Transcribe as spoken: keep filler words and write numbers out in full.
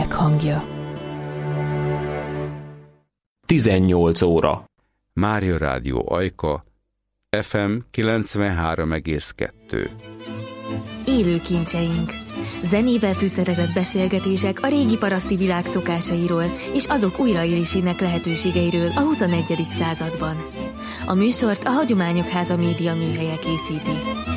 lélek hangja. tizennyolc óra. Mária Rádió Ajka, ef em kilencvenhárom egész kettő. Élő kincseink. Zenével fűszerezett beszélgetések a régi paraszti világ szokásairól és azok újraélésének lehetőségeiről a huszonegyedik században. A műsort a Hagyományok Háza média műhelye készíti.